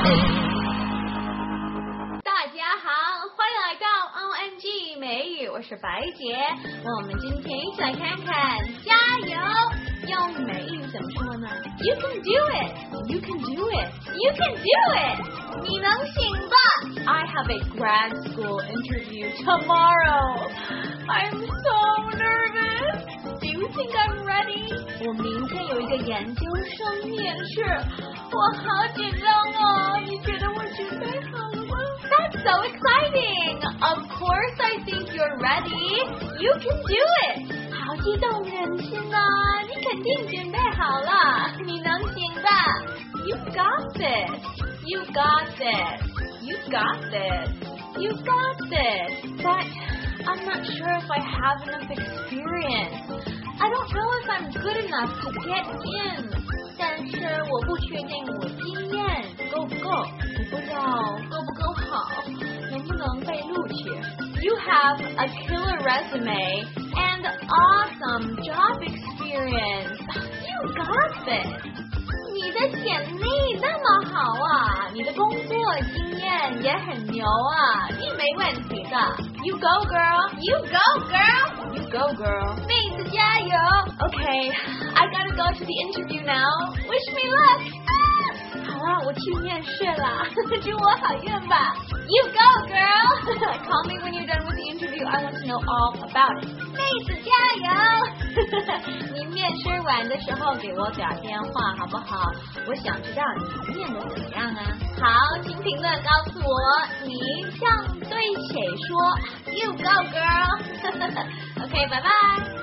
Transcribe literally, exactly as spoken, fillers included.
大家好，欢迎来到 O M G 美语，我是白姐。我们今天一起来看看加油用美语怎么说呢？ You can do it, you can do it, you can do it. 你能行吧？ I have a grad school interview tomorrow. I'm so nervous. Do you think I'm ready? 我明天有一个研究生面试，我好紧张哦。你觉得我准备好了吗？ That's so exciting. Of course I think you're ready. You can do it. 好激动人心啊！你肯定准备好了，你能行的。You got this. You got this. You got this. You got this. But I'm not sure if I have enough experience. I don't know if I'm good enough to get in. 但是我不确定我经验够不够，我不知道够不够好，能不能被录取。You have a killer resume and awesome job experience. You got this. 你的简历那么好啊，你的工作经验也很牛啊，你没问题的。You go girl, you go girl, you go girl. 妹子加油。Okay, I gotta go to the interview now. Wish me luck. 好啊，我去面试了，祝我好运吧。You go girl. Call me when you're done with the interview. I want to know all about it. 妹子加油。你面试完的时候给我打电话好不好？我想知道你念得怎么样啊。好，请评论告诉我你想对谁说。You go girl. Okay, bye bye.